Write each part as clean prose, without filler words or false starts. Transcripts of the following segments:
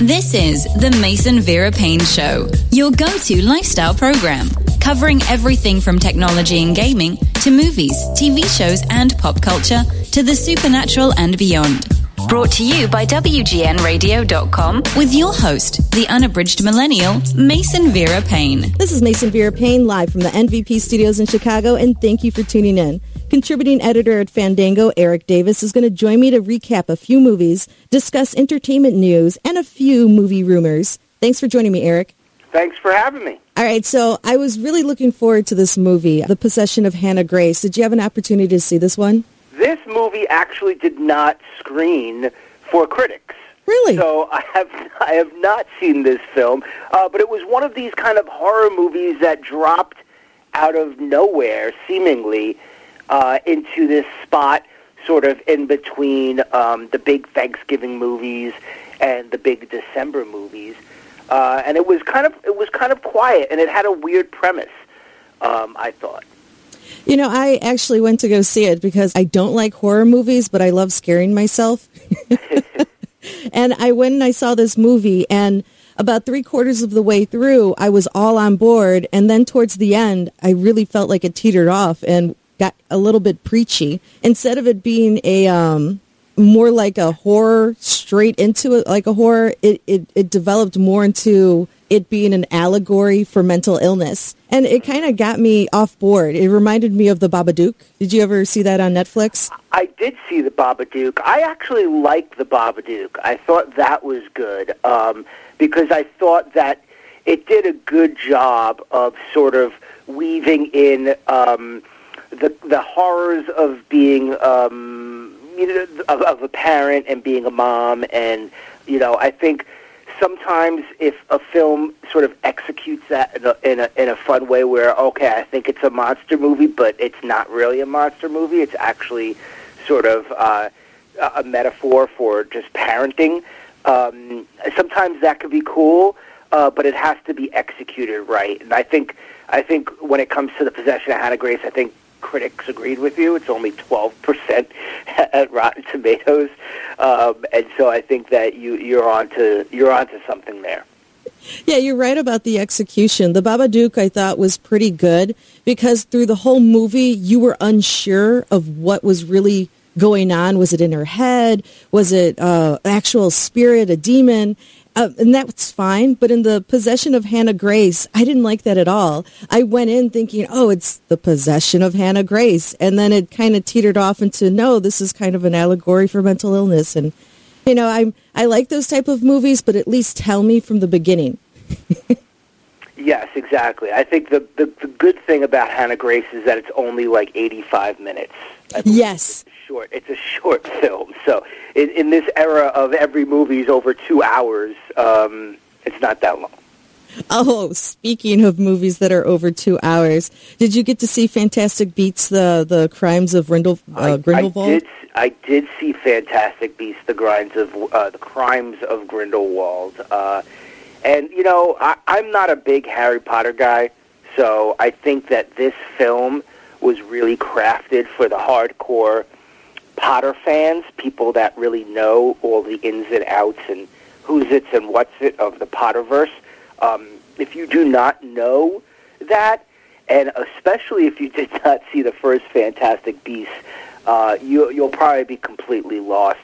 This is the Mason Vera Payne Show, your go-to lifestyle program, covering everything from technology and gaming to movies, TV shows, and pop culture to the supernatural and beyond. Brought to you by WGNradio.com with your host, the unabridged millennial, Mason Vera Payne. This is Mason Vera Payne, live from the NVP studios in Chicago, and thank you for tuning in. Contributing editor at Fandango, Eric Davis, is going to join me to recap a few movies, discuss entertainment news, and a few movie rumors. Thanks for joining me, Eric. Thanks for having me. All right, so I was really looking forward to this movie, The Possession of Hannah Grace. Did you have an opportunity to see this one? This movie actually did not screen for critics. Really? So I have not seen this film, but it was one of these kind of horror movies that dropped out of nowhere, seemingly, into this spot sort of in between the big Thanksgiving movies and the big December movies. And it was kind of quiet, and it had a weird premise, I thought. You know, I actually went to go see it because I don't like horror movies, but I love scaring myself. And I went and I saw this movie, and about 3/4 of the way through, I was all on board. And then towards the end, I really felt like it teetered off and got a little bit preachy. Instead of it being a more like a horror, straight into it like a horror, it developed more into it being an allegory for mental illness. And it kind of got me off board. It reminded me of The Babadook. Did you ever see that on Netflix? I did see The Babadook. I actually liked The Babadook. I thought that was good because I thought that it did a good job of sort of weaving in the horrors of being of a parent and being a mom. And, you know, I think sometimes if a film sort of executes that in a fun way where, okay, I think it's a monster movie, but it's not really a monster movie. It's actually sort of a metaphor for just parenting. Sometimes that could be cool, but it has to be executed right. And I think when it comes to The Possession of Hannah Grace, I think critics agreed with you. It's only 12% at Rotten Tomatoes, and so I think that you're onto something there. Yeah, you're right about the execution. The Babadook, I thought, was pretty good because through the whole movie, you were unsure of what was really going on. Was it in her head? Was it an actual spirit, a demon? And that's fine, but in The Possession of Hannah Grace, I didn't like that at all. I went in thinking, oh, it's The Possession of Hannah Grace, and then it kind of teetered off into, no, this is kind of an allegory for mental illness. And, you know, I like those type of movies, but at least tell me from the beginning. Yes, exactly. I think the good thing about Hannah Grace is that it's only like 85 minutes. Yes. It's a short film. So in this era of every movie's over 2 hours, it's not that long. Oh, speaking of movies that are over 2 hours, did you get to see Fantastic Beasts, the Crimes of Grindelwald? I did see Fantastic Beasts, the Crimes of Grindelwald. And, you know, I'm not a big Harry Potter guy, so I think that this film was really crafted for the hardcore Potter fans, people that really know all the ins and outs and who's it and what's it of the Potterverse. If you do not know that, and especially if you did not see the first Fantastic Beasts, you'll probably be completely lost.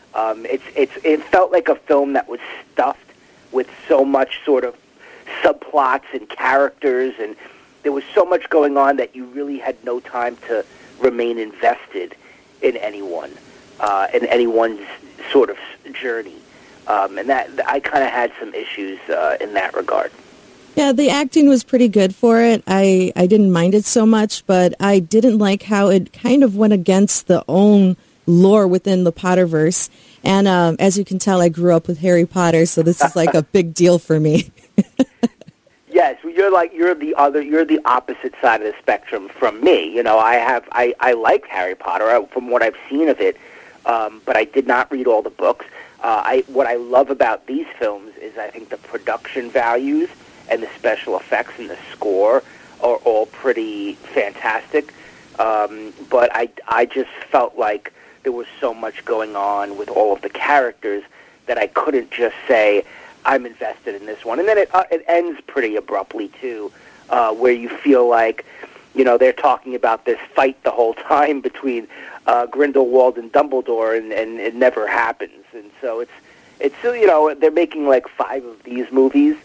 It felt like a film that was stuffed with so much sort of subplots and characters, and there was so much going on that you really had no time to remain invested in anyone, in anyone's sort of journey. And that I kind of had some issues in that regard. Yeah, the acting was pretty good for it. I didn't mind it so much, but I didn't like how it kind of went against the own lore within the Potterverse. And as you can tell, I grew up with Harry Potter, so this is like a big deal for me. Yes, you're the opposite side of the spectrum from me. You know, I liked Harry Potter from what I've seen of it, but I did not read all the books. What I love about these films is I think the production values and the special effects and the score are all pretty fantastic. But I just felt like there was so much going on with all of the characters that I couldn't just say, I'm invested in this one. And then it ends pretty abruptly, too, where you feel like, they're talking about this fight the whole time between Grindelwald and Dumbledore, and it never happens. And so it's they're making like 5 of these movies,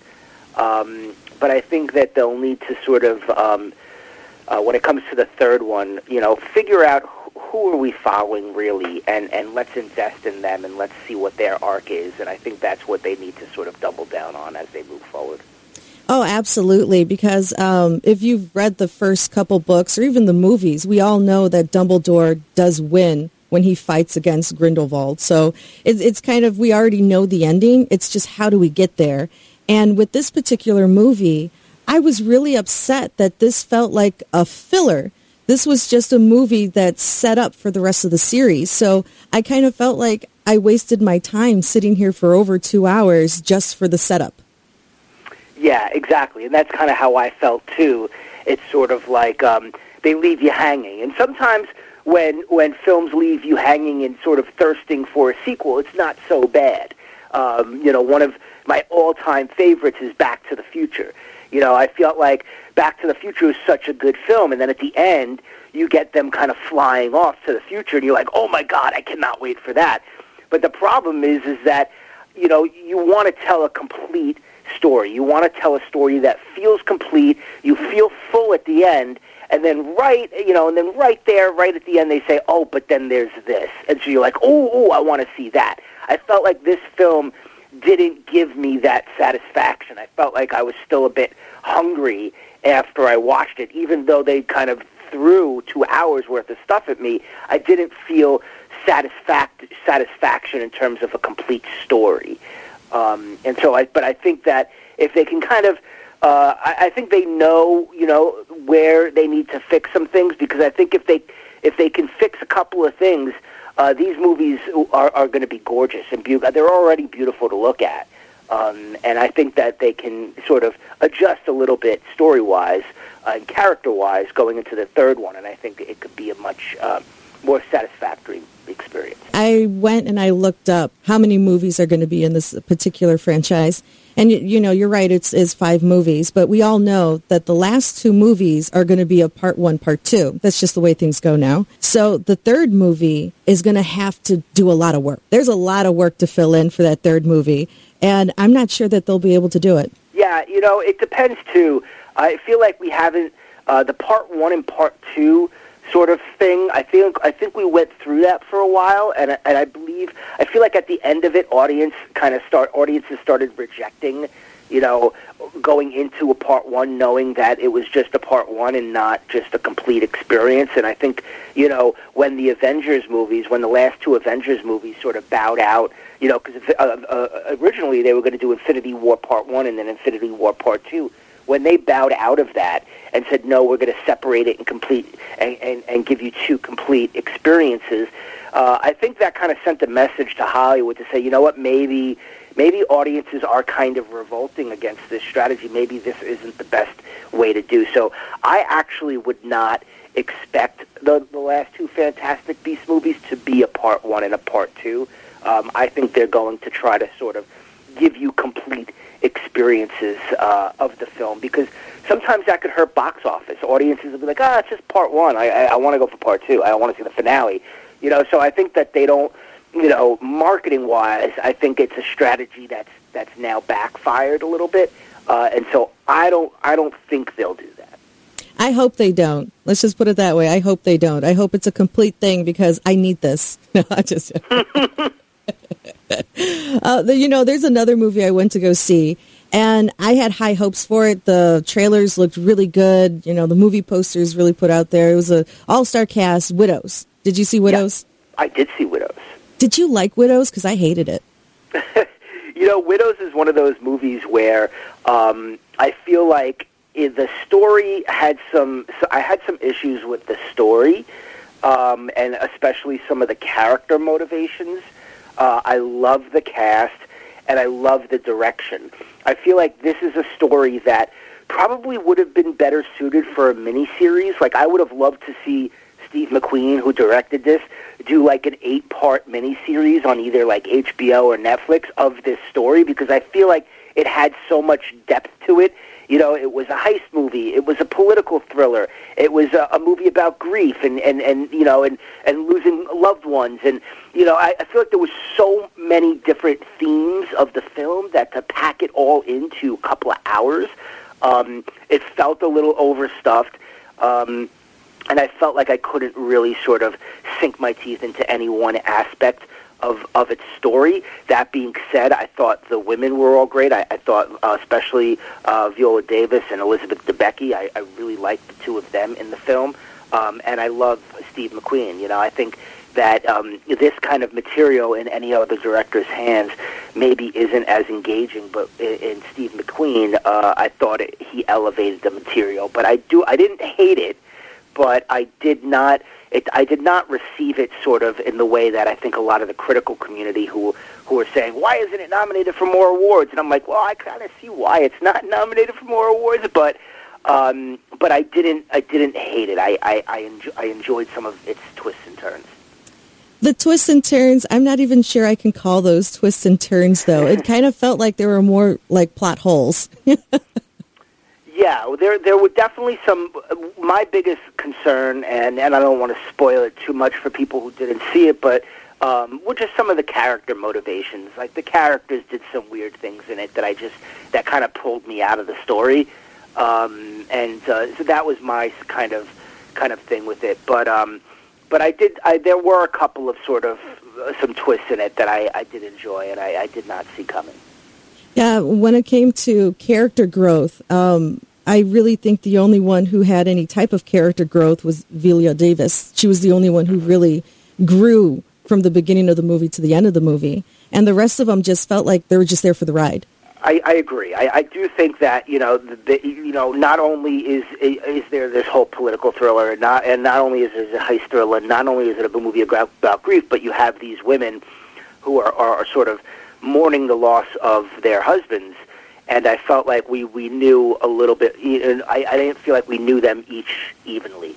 but I think that they'll need to sort of, when it comes to the third one, figure out who are we following really, and let's invest in them, and let's see what their arc is. And I think that's what they need to sort of double down on as they move forward. Oh, absolutely, because if you've read the first couple books or even the movies, we all know that Dumbledore does win when he fights against Grindelwald. So it's kind of, we already know the ending. It's just how do we get there? And with this particular movie, I was really upset that this felt like a filler. This was just a movie that's set up for the rest of the series. So I kind of felt like I wasted my time sitting here for over 2 hours just for the setup. Yeah, exactly. And that's kind of how I felt, too. It's sort of like they leave you hanging. And sometimes when films leave you hanging and sort of thirsting for a sequel, it's not so bad. One of my all-time favorites is Back to the Future. I felt like Back to the Future was such a good film, and then at the end, you get them kind of flying off to the future, and you're like, oh, my God, I cannot wait for that. But the problem is that, you want to tell a complete story. You want to tell a story that feels complete, you feel full at the end, and then right there, right at the end, they say, oh, but then there's this. And so you're like, oh, I want to see that. I felt like this film didn't give me that satisfaction. I felt like I was still a bit hungry after I watched it. Even though they kind of threw 2 hours worth of stuff at me, I didn't feel satisfaction in terms of a complete story. But I think that if they can kind of, I think they know, where they need to fix some things, because I think if they can fix a couple of things, these movies are going to be gorgeous and they're already beautiful to look at. And I think that they can sort of adjust a little bit story-wise and character-wise going into the third one, and I think it could be a much more satisfactory experience. I went and I looked up how many movies are going to be in this particular franchise. And, you're right, it's 5 movies. But we all know that the last 2 movies are going to be a part 1, part 2. That's just the way things go now. So the third movie is going to have to do a lot of work. There's a lot of work to fill in for that third movie. And I'm not sure that they'll be able to do it. Yeah, it depends, too. I feel like we haven't, the part 1 and part 2 sort of thing. I think we went through that for a while, and I feel like at the end of it, audiences started rejecting, going into a part 1, knowing that it was just a part 1 and not just a complete experience. And I think, when the last 2 Avengers movies sort of bowed out, because originally they were going to do Infinity War Part 1 and then Infinity War Part 2. When they bowed out of that and said, no, we're going to separate it and give you 2 complete experiences, I think that kind of sent a message to Hollywood to say, you know what, maybe audiences are kind of revolting against this strategy. Maybe this isn't the best way to do. So I actually would not expect the last 2 Fantastic Beasts movies to be a part 1 and a part 2. I think they're going to try to sort of give you complete experiences of the film, because sometimes that could hurt box office. Audiences will be like, it's just part 1. I want to go for part 2. I want to see the finale. So I think that they don't, marketing-wise, I think it's a strategy that's now backfired a little bit, and so I don't think they'll do that. I hope they don't. Let's just put it that way. I hope they don't. I hope it's a complete thing, because I need this. There's another movie I went to go see, and I had high hopes for it. The trailers looked really good. The movie posters really put out there. It was an all-star cast, Widows. Did you see Widows? Yeah, I did see Widows. Did you like Widows? Because I hated it. Widows is one of those movies where I feel like the story I had some issues with the story, and especially some of the character motivations. I love the cast, and I love the direction. I feel like this is a story that probably would have been better suited for a miniseries. Like, I would have loved to see Steve McQueen, who directed this, do like an 8-part miniseries on either like HBO or Netflix of this story, because I feel like it had so much depth to it. You know, it was a heist movie. It was a political thriller. It was a movie about grief and you know, and losing loved ones. And, you know, I feel like there was so many different themes of the film that to pack it all into a couple of hours, it felt a little overstuffed. And I felt like I couldn't really sort of sink my teeth into any one aspect of its story. That being said, I thought the women were all great. I thought especially Viola Davis and Elizabeth Debicki. I really liked the two of them in the film. And I love Steve McQueen. You know, I think that this kind of material in any other director's hands maybe isn't as engaging, but in Steve McQueen, I thought he elevated the material. But I didn't hate it, but I did not receive it sort of in the way that I think a lot of the critical community who are saying, why isn't it nominated for more awards? And I'm like, well, I kind of see why it's not nominated for more awards, but I didn't hate it. I enjoyed some of its twists and turns. The twists and turns, I'm not even sure I can call those twists and turns, though. It kind of felt like they were more like plot holes. Yeah, there were definitely some. My biggest concern, and I don't want to spoil it too much for people who didn't see it, but were just some of the character motivations. Like the characters did some weird things in it that kind of pulled me out of the story, and so that was my kind of thing with it. But there were a couple of sort of some twists in it that I did enjoy, and I did not see coming. Yeah, when it came to character growth, I really think the only one who had any type of character growth was Viola Davis. She was the only one who really grew from the beginning of the movie to the end of the movie. And the rest of them just felt like they were just there for the ride. I agree. I do think that, you know, not only is there this whole political thriller, and not only is it a heist thriller, and not only is it a movie about grief, but you have these women who are sort of mourning the loss of their husbands. And I felt like we knew a little bit. I didn't feel like we knew them each evenly.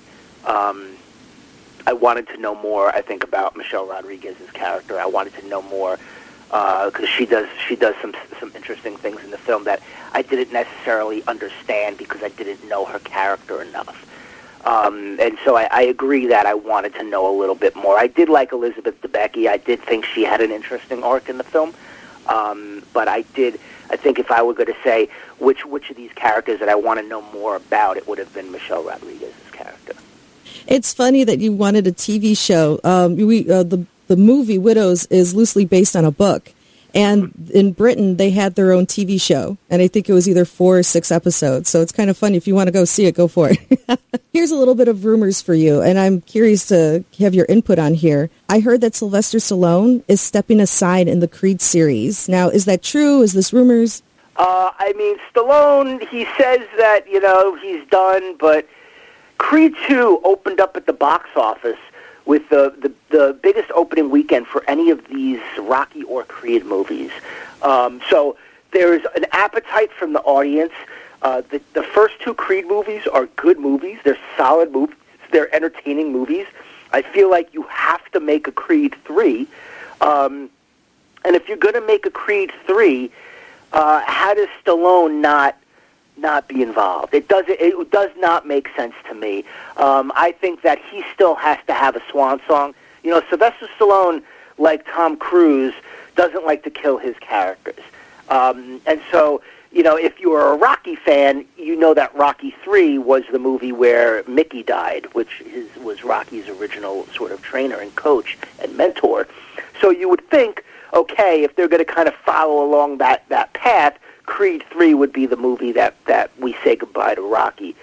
I wanted to know more, I think, about Michelle Rodriguez's character. I wanted to know more because she does some interesting things in the film that I didn't necessarily understand because I didn't know her character enough. And so I agree that I wanted to know a little bit more. I did like Elizabeth Debicki. I did think she had an interesting arc in the film. But I think if I were going to say which of these characters that I want to know more about, it would have been Michelle Rodriguez's character. It's funny that you wanted a TV show. The movie Widows is loosely based on a book. And in Britain, they had their own TV show. And I think it was either 4 or 6 episodes. So it's kind of funny. If you want to go see it, go for it. Here's a little bit of rumors for you. And I'm curious to have your input on here. I heard that Sylvester Stallone is stepping aside in the Creed series. Now, is that true? Is this rumors? I mean, Stallone, he says that, you know, he's done. But Creed 2 opened up at the box office with the biggest opening weekend for any of these Rocky or Creed movies. So there's an appetite from the audience. The first 2 Creed movies are good movies. They're solid movies. They're entertaining movies. I feel like you have to make a Creed 3. And if you're going to make a Creed 3, how does Stallone not be involved? It does not make sense to me. I think that he still has to have a swan song. You know, Sylvester Stallone, like Tom Cruise, doesn't like to kill his characters. And so, you know, if you are a Rocky fan, you know that Rocky 3 was the movie where Mickey died, which was Rocky's original sort of trainer and coach and mentor. So you would think, okay, if they're going to kind of follow along that path, Creed 3 would be the movie that we say goodbye to Rocky.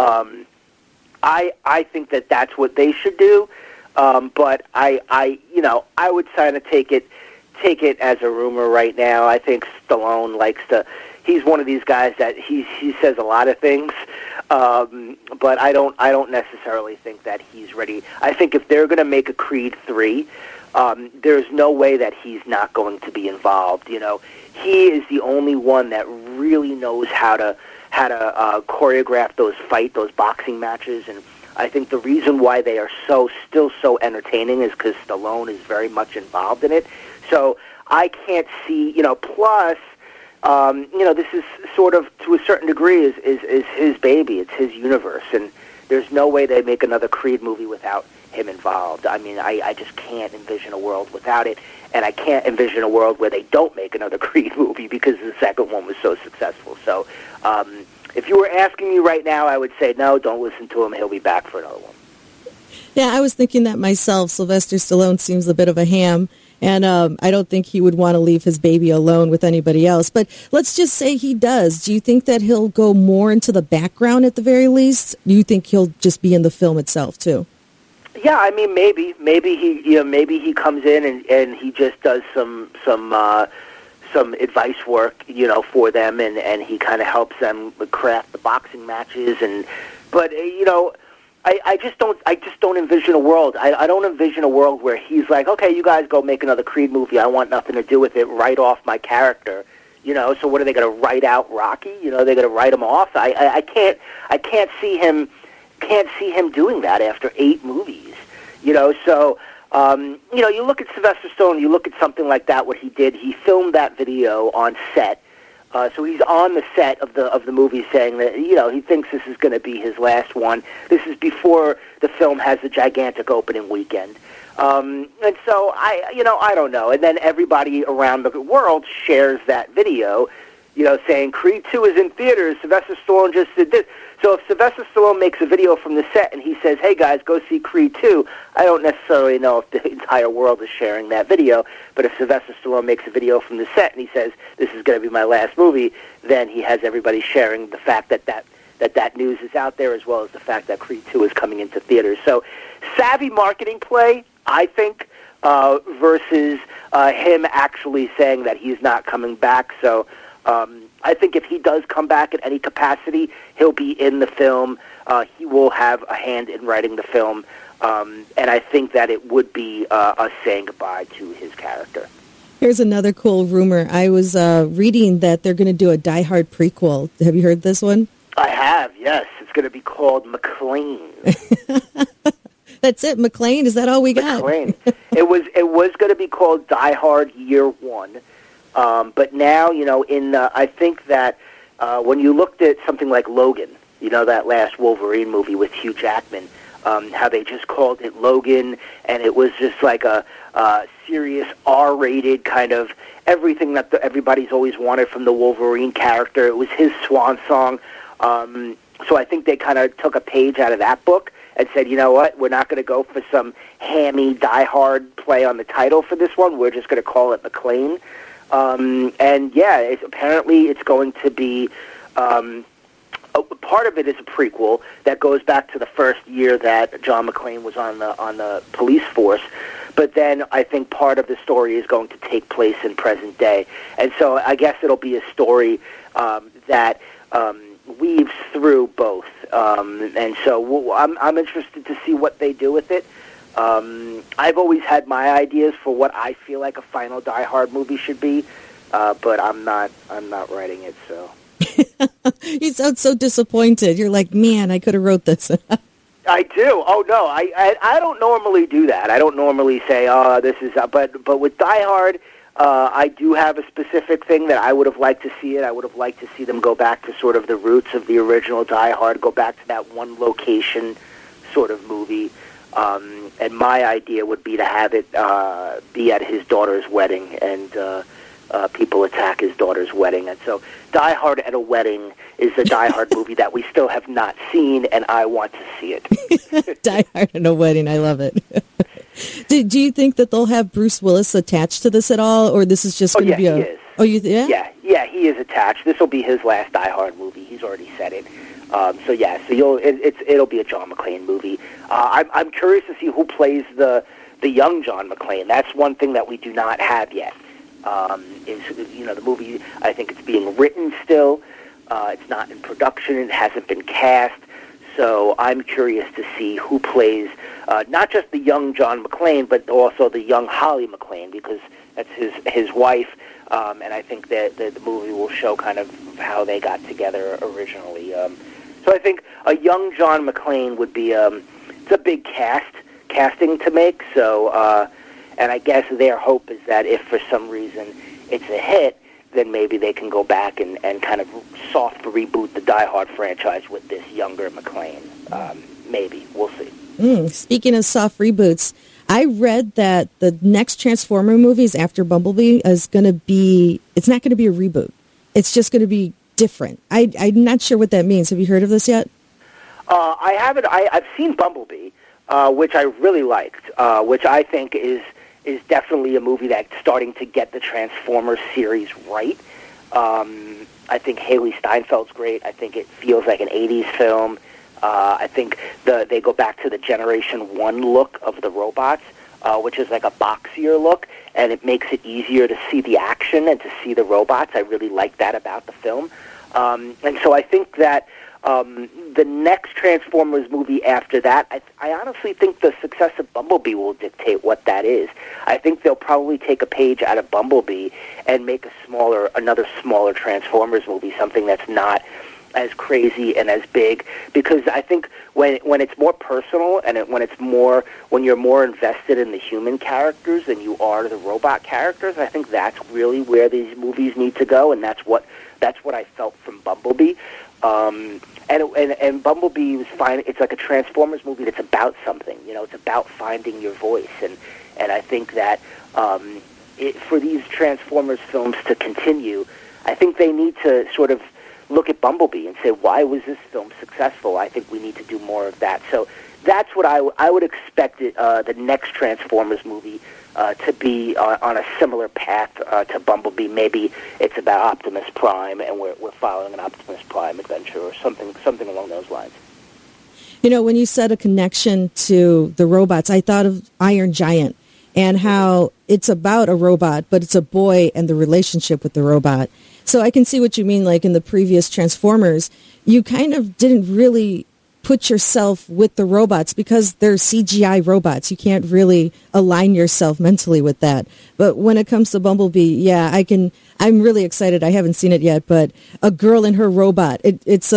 I think that that's what they should do, but I would kind of take it as a rumor right now. I think Stallone likes to. He's one of these guys that he says a lot of things, but I don't necessarily think that he's ready. I think if they're going to make a Creed 3, there's no way that he's not going to be involved. You know, he is the only one that really knows how to choreograph those boxing matches, and I think the reason why they are still so entertaining is because Stallone is very much involved in it. So I can't see, plus, this is sort of, to a certain degree, is his baby. It's his universe, and there's no way they make another Creed movie without him involved. I mean, I just can't envision a world without it, and I can't envision a world where they don't make another Creed movie because the second one was so successful. So if you were asking me right now, I would say, no, don't listen to him. He'll be back for another one. Yeah, I was thinking that myself. Sylvester Stallone seems a bit of a ham, and I don't think he would want to leave his baby alone with anybody else. But let's just say he does. Do you think that he'll go more into the background at the very least? Do you think he'll just be in the film itself, too? Yeah, I mean, maybe he comes in and he just does some advice work, for them, and he kind of helps them craft the boxing matches. But I just don't envision a world. I don't envision a world where he's like, okay, you guys go make another Creed movie. I want nothing to do with it. Write off my character. So what are they going to write out Rocky? They're going to write him off. I can't see him doing that after 8 movies. So you look at Sylvester Stallone, you look at something like that. What he did, he filmed that video on set. So he's on the set of the movie saying that, he thinks this is going to be his last one. This is before the film has a gigantic opening weekend. And so I don't know. And then everybody around the world shares that video, saying Creed 2 is in theaters. Sylvester Stallone just did this. So if Sylvester Stallone makes a video from the set and he says, hey guys, go see Creed 2, I don't necessarily know if the entire world is sharing that video, but if Sylvester Stallone makes a video from the set and he says, this is going to be my last movie, then he has everybody sharing the fact that news is out there, as well as the fact that Creed 2 is coming into theaters. So savvy marketing play, I think, versus him actually saying that he's not coming back. So I think if he does come back in any capacity, he'll be in the film. He will have a hand in writing the film. And I think that it would be us saying goodbye to his character. Here's another cool rumor. I was reading that they're going to do a Die Hard prequel. Have you heard this one? I have, yes. It's going to be called McClane. That's it, McClane? Is that all we got? McClane. It was going to be called Die Hard Year One. But now, I think that when you looked at something like Logan, that last Wolverine movie with Hugh Jackman, how they just called it Logan, and it was just like a serious R-rated kind of everything that everybody's always wanted from the Wolverine character. It was his swan song. So I think they kind of took a page out of that book and said, you know what, we're not going to go for some hammy, die-hard play on the title for this one. We're just going to call it McClane. And yeah, apparently it's going to be part of it is a prequel that goes back to the first year that John McClane was on the police force. But then I think part of the story is going to take place in present day, and so I guess it'll be a story that weaves through both. And so I'm interested to see what they do with it. I've always had my ideas for what I feel like a final Die Hard movie should be, but I'm not writing it. So you sound so disappointed. You're like, man, I could have wrote this. I do. Oh no, I don't normally do that. I don't normally say, oh, this is. But with Die Hard, I do have a specific thing that I would have liked to see it. I would have liked to see them go back to sort of the roots of the original Die Hard, go back to that one location sort of movie. And my idea would be to have it be at his daughter's wedding, and people attack his daughter's wedding. And so Die Hard at a Wedding is a Die Hard movie that we still have not seen, and I want to see it. Die Hard at a Wedding. I love it. Do you think that they'll have Bruce Willis attached to this at all, or this is just going to be a... He is. Oh, yeah, he is attached. This will be his last Die Hard movie. He's already said it. So it'll be a John McClane movie. I'm curious to see who plays the young John McClane. That's one thing that we do not have yet. The movie, I think it's being written still. It's not in production. It hasn't been cast. So I'm curious to see who plays not just the young John McClane, but also the young Holly McClane, because that's his wife. And I think that the movie will show kind of how they got together originally. So So I think a young John McClane would be it's a big casting to make. So and I guess their hope is that if for some reason it's a hit, then maybe they can go back and kind of soft reboot the Die Hard franchise with this younger McClane. Maybe. We'll see. Speaking of soft reboots, I read that the next Transformer movies after Bumblebee is going to be, it's not going to be a reboot. It's just going to be different. I'm not sure what that means. Have you heard of this yet? I haven't. I've seen Bumblebee, which I really liked, which I think is definitely a movie that's starting to get the Transformers series right. I think Haley Steinfeld's great. I think it feels like an 80s film. I think they go back to the Generation 1 look of the robots, which is like a boxier look, and it makes it easier to see the action and to see the robots. I really like that about the film. And so I think that the next Transformers movie after that, I honestly think the success of Bumblebee will dictate what that is. I think they'll probably take a page out of Bumblebee and make another smaller Transformers movie, something that's not as crazy and as big, because I think when it's more personal and when you're more invested in the human characters than you are the robot characters, I think that's really where these movies need to go, and that's what I felt from Bumblebee. And Bumblebee was fine. It's like a Transformers movie that's about something. It's about finding your voice, and I think that for these Transformers films to continue, I think they need to sort of look at Bumblebee and say, why was this film successful? I think we need to do more of that. So that's what I would expect the next Transformers movie to be on a similar path to Bumblebee. Maybe it's about Optimus Prime, and we're following an Optimus Prime adventure or something along those lines. When you said a connection to the robots, I thought of Iron Giant and how it's about a robot, but it's a boy and the relationship with the robot. So I can see what you mean, like in the previous Transformers, you kind of didn't really put yourself with the robots because they're CGI robots. You can't really align yourself mentally with that. But when it comes to Bumblebee, yeah, I'm really excited. I haven't seen it yet, but a girl and her robot. It's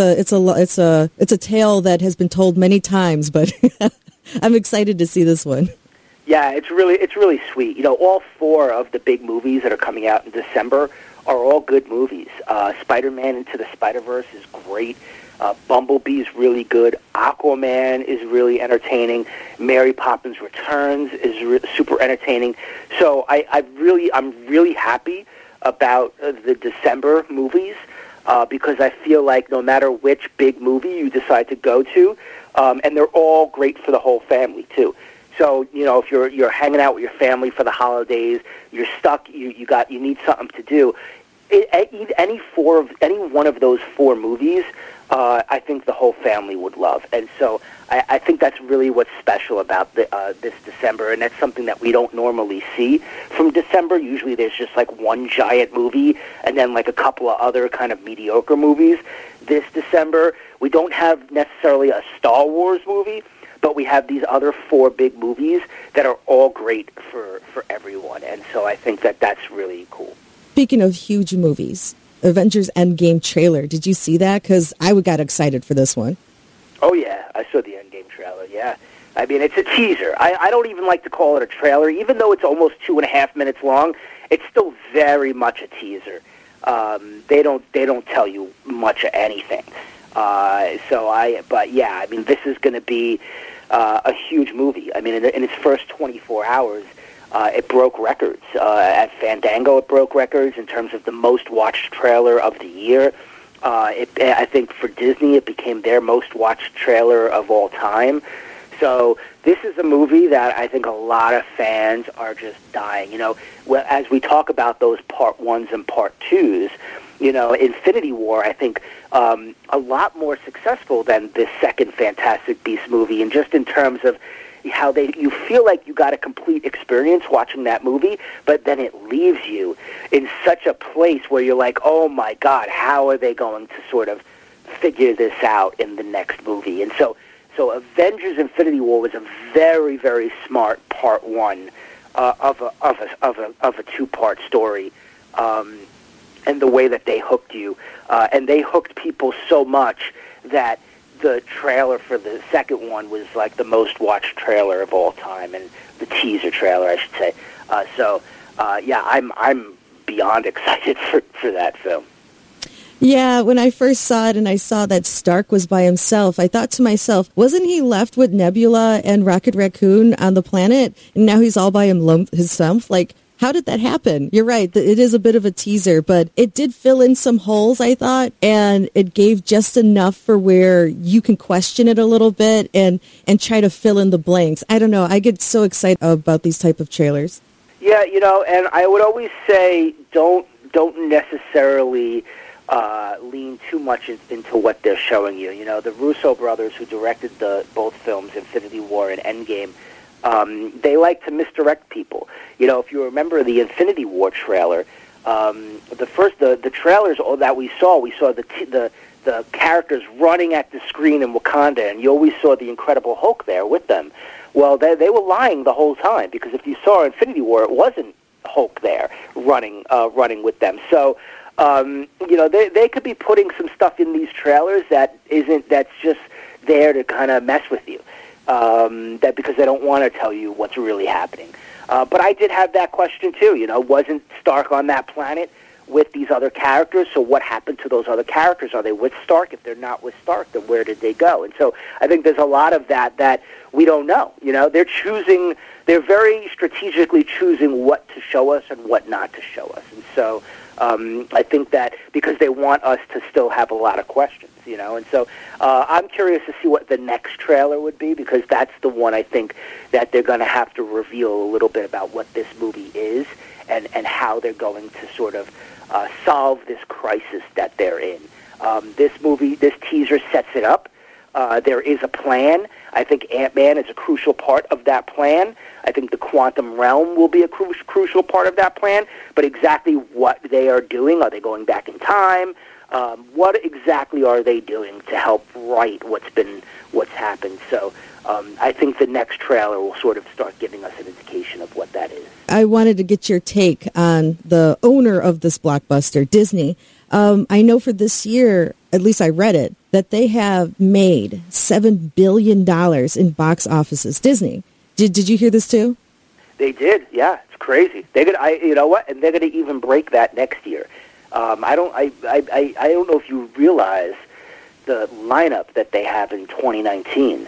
a tale that has been told many times, but I'm excited to see this one. Yeah, it's really sweet. All four of the big movies that are coming out in December are all good movies. Spider-Man Into the Spider-Verse is great. Bumblebee is really good. Aquaman is really entertaining. Mary Poppins Returns is super entertaining. So I'm really happy about the December movies because I feel like no matter which big movie you decide to go to, and they're all great for the whole family too. So if you're hanging out with your family for the holidays, you're stuck, you need something to do. Any one of those four movies, I think the whole family would love, and so I think that's really what's special about this December, and that's something that we don't normally see from December. Usually, there's just like one giant movie, and then like a couple of other kind of mediocre movies. This December, we don't have necessarily a Star Wars movie, but we have these other four big movies that are all great for everyone, and so I think that that's really cool. Speaking of huge movies, Avengers Endgame trailer, did you see that? Because I got excited for this one. Oh, yeah, I saw the Endgame trailer, yeah. I mean, it's a teaser. I don't even like to call it a trailer. Even though it's almost 2.5 minutes long, it's still very much a teaser. They don't tell you much of anything. But yeah, I mean, this is going to be a huge movie. I mean, in its first 24 hours, it broke records. At Fandango, it broke records in terms of the most watched trailer of the year. I think for Disney, it became their most watched trailer of all time. So this is a movie that I think a lot of fans are just dying. As we talk about those part ones and part twos, Infinity War, I think, a lot more successful than the second Fantastic Beasts movie, and just in terms of how you feel like you got a complete experience watching that movie, but then it leaves you in such a place where you're like, oh my God, how are they going to sort of figure this out in the next movie? And so Avengers Infinity War was a very, very smart part one of a two-part story, and the way that they hooked you, and they hooked people so much that the trailer for the second one was like the most watched trailer of all time, and the teaser trailer, I should say. I'm beyond excited for that film. Yeah, when I first saw it and I saw that Stark was by himself, I thought to myself, wasn't he left with Nebula and Rocket Raccoon on the planet, and now he's all by himself? Like, how did that happen? You're right, it is a bit of a teaser, but it did fill in some holes, I thought, and it gave just enough for where you can question it a little bit and try to fill in the blanks. I don't know, I get so excited about these type of trailers. Yeah, and I would always say don't necessarily lean too much into what they're showing you. The Russo brothers, who directed both films, Infinity War and Endgame, they like to misdirect people. If you remember the Infinity War trailer, the trailers that we saw the characters running at the screen in Wakanda, and you always saw the Incredible Hulk there with them. Well, they were lying the whole time, because if you saw Infinity War, it wasn't Hulk there running with them. So, they could be putting some stuff in these trailers that's just there to kind of mess with you, that because they don't want to tell you what's really happening. But I did have that question too. Wasn't Stark on that planet with these other characters? So what happened to those other characters? Are they with Stark? If they're not with Stark, then where did they go? And so I think there's a lot of that we don't know. They're very strategically choosing what to show us and what not to show us. And so I think that because they want us to still have a lot of questions, and so I'm curious to see what the next trailer would be, because that's the one I think that they're going to have to reveal a little bit about what this movie is and how they're going to sort of solve this crisis that they're in. This teaser sets it up. There is a plan. I think Ant-Man is a crucial part of that plan. I think the quantum realm will be a crucial part of that plan. But exactly what they are doing, are they going back in time? What exactly are they doing to help right what's happened? So I think the next trailer will sort of start giving us an indication of what that is. I wanted to get your take on the owner of this blockbuster, Disney. I know for this year, at least I read it, that they have made $7 billion in box offices. Disney. Did you hear this too? They did. Yeah, it's crazy. You know what? And they're going to even break that next year. I don't know if you realize the lineup that they have in 2019.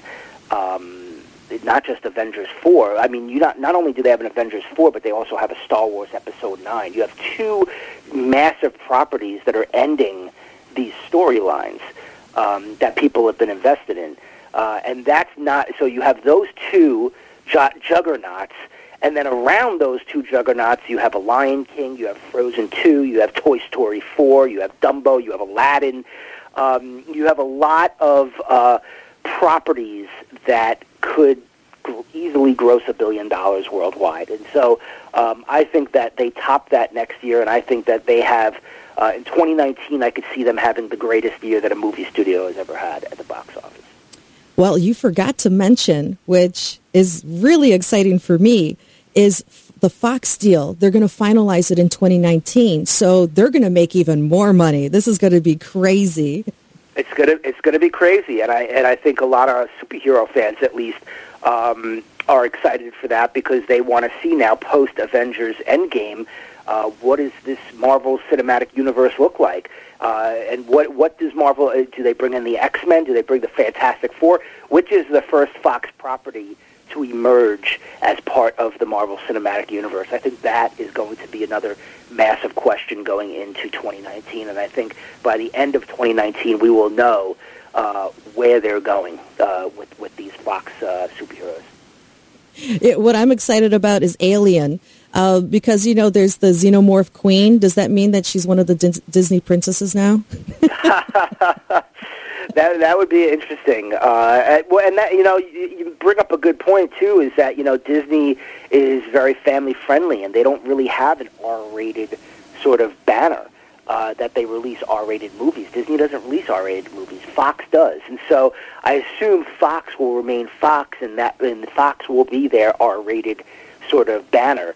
Not just Avengers 4. I mean, not only do they have an Avengers 4, but they also have a Star Wars Episode 9. You have two massive properties that are ending these storylines that people have been invested in. And that's not... So you have those two juggernauts, and then around those two juggernauts, you have a Lion King, you have Frozen 2, you have Toy Story 4, you have Dumbo, you have Aladdin. You have a lot of properties that could easily gross $1 billion worldwide. And so I think that they top that next year, and I think that they have, in 2019, I could see them having the greatest year that a movie studio has ever had at the box office. Well, you forgot to mention, which is really exciting for me, is the Fox deal. They're going to finalize it in 2019, so they're going to make even more money. This is going to be crazy. It's gonna be crazy, and I think a lot of superhero fans, at least, are excited for that, because they want to see now, post Avengers Endgame, what does this Marvel Cinematic Universe look like, and what does Marvel do? They bring in the X-Men? Do they bring the Fantastic Four? Which is the first Fox property to emerge as part of the Marvel Cinematic Universe? I think that is going to be another massive question going into 2019, and I think by the end of 2019 we will know where they're going with these Fox superheroes. What I'm excited about is Alien, because, there's the Xenomorph Queen. Does that mean that she's one of the Disney princesses now? That would be interesting. And that, you bring up a good point too. Is that Disney is very family friendly, and they don't really have an R-rated sort of banner that they release R-rated movies. Disney doesn't release R-rated movies. Fox does, and so I assume Fox will remain Fox, and Fox will be their R-rated sort of banner.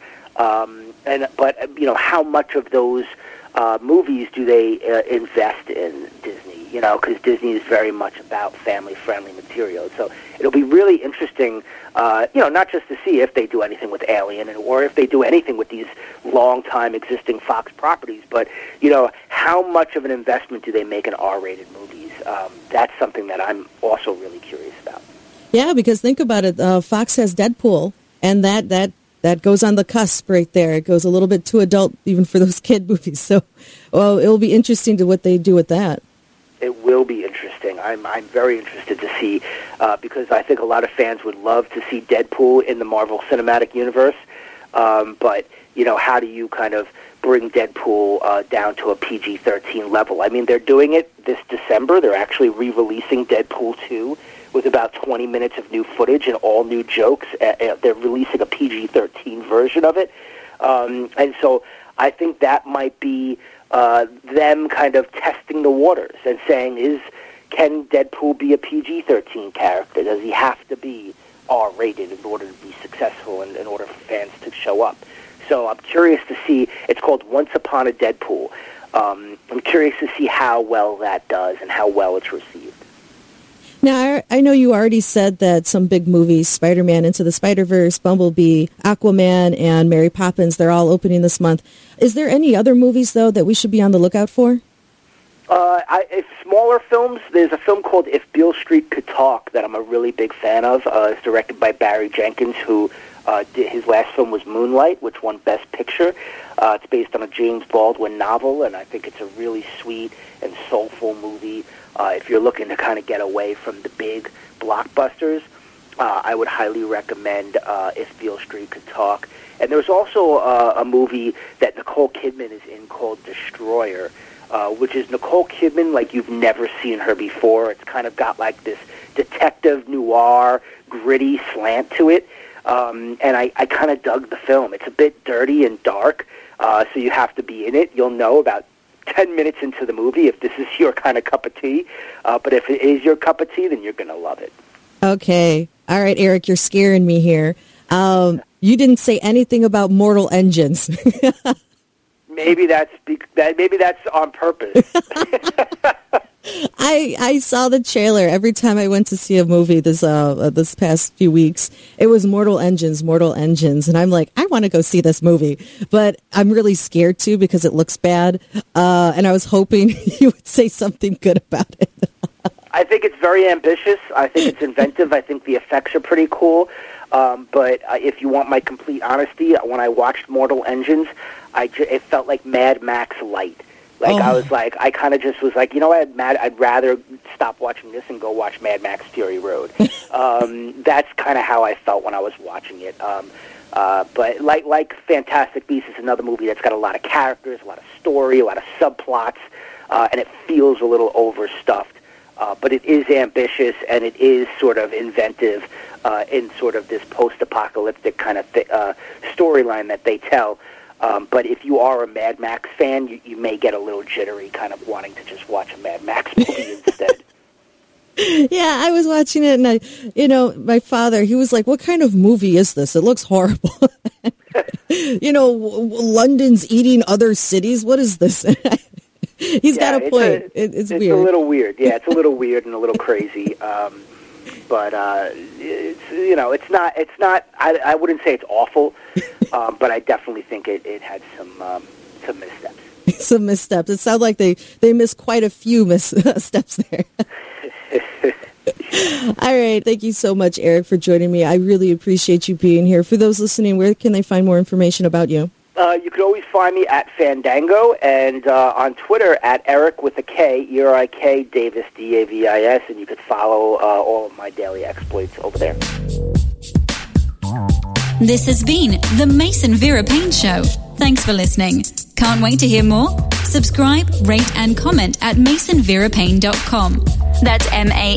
But how much of those movies do they invest in Disney? because Disney is very much about family-friendly material. So it'll be really interesting, not just to see if they do anything with Alien or if they do anything with these long-time existing Fox properties, but, how much of an investment do they make in R-rated movies? That's something that I'm also really curious about. Yeah, because think about it. Fox has Deadpool, and that goes on the cusp right there. It goes a little bit too adult even for those kid movies. So, it'll be interesting to what they do with that. It will be interesting. I'm very interested to see, because I think a lot of fans would love to see Deadpool in the Marvel Cinematic Universe. But, how do you kind of bring Deadpool down to a PG-13 level? I mean, they're doing it this December. They're actually re-releasing Deadpool 2 with about 20 minutes of new footage and all new jokes. They're releasing a PG-13 version of it. And so I think that might be them kind of testing the waters and saying, can Deadpool be a PG-13 character? Does he have to be R-rated in order to be successful and in order for fans to show up? So I'm curious to see. It's called Once Upon a Deadpool. I'm curious to see how well that does and how well it's received. Now, I know you already said that some big movies, Spider-Man Into the Spider-Verse, Bumblebee, Aquaman, and Mary Poppins, they're all opening this month. Is there any other movies, though, that we should be on the lookout for? If smaller films, there's a film called If Beale Street Could Talk that I'm a really big fan of. It's directed by Barry Jenkins, who his last film was Moonlight, which won Best Picture. It's based on a James Baldwin novel, and I think it's a really sweet and soulful movie. If you're looking to kind of get away from the big blockbusters, I would highly recommend If Beale Street Could Talk. And there's also a movie that Nicole Kidman is in called Destroyer, which is Nicole Kidman like you've never seen her before. It's kind of got like this detective noir, gritty slant to it. And I kind of dug the film. It's a bit dirty and dark, so you have to be in it. You'll know about 10 minutes into the movie if this is your kind of cup of tea. But if it is your cup of tea, then you're going to love it. Okay. All right, Eric, you're scaring me here. You didn't say anything about Mortal Engines. Maybe that's on purpose. I saw the trailer every time I went to see a movie this past few weeks. It was Mortal Engines, and I'm like, I want to go see this movie, but I'm really scared too because it looks bad. And I was hoping you would say something good about it. I think it's very ambitious. I think it's inventive. I think the effects are pretty cool. But if you want my complete honesty, when I watched Mortal Engines, it felt like Mad Max Light. I kind of just was like, you know what, I'd rather stop watching this and go watch Mad Max Fury Road. That's kind of how I felt when I was watching it. But like Fantastic Beasts is another movie that's got a lot of characters, a lot of story, a lot of subplots, and it feels a little overstuffed. But it is ambitious, and it is sort of inventive in sort of this post-apocalyptic kind of storyline that they tell. But if you are a Mad Max fan, you may get a little jittery kind of wanting to just watch a Mad Max movie instead. Yeah, I was watching it, and my father, he was like, what kind of movie is this? It looks horrible. London's eating other cities. What is this? He's got a point. It's weird. It's a little weird. Yeah, it's a little weird and a little crazy. But it's not. I wouldn't say it's awful, but I definitely think it had some missteps. Some missteps. It sounds like they missed quite a few missteps there. All right. Thank you so much, Eric, for joining me. I really appreciate you being here. For those listening, where can they find more information about you? You can always find me at Fandango and on Twitter at Eric with a K, E-R-I-K, Davis, D-A-V-I-S, and you could follow all of my daily exploits over there. This has been the Mason Vera Payne Show. Thanks for listening. Can't wait to hear more? Subscribe, rate, and comment at masonverapayne.com. That's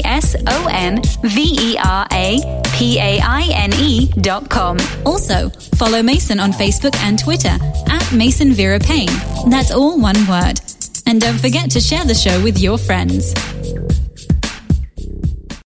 MasonVeraPaine.com. Also, follow Mason on Facebook and Twitter at Mason Vera Payne. That's all one word. And don't forget to share the show with your friends.